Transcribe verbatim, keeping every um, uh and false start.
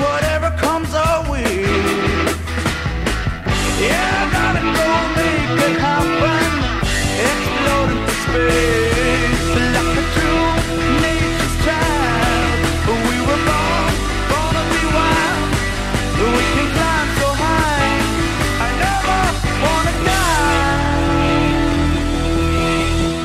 whatever comes our way. Yeah, I gotta go make it happen. Explode into space.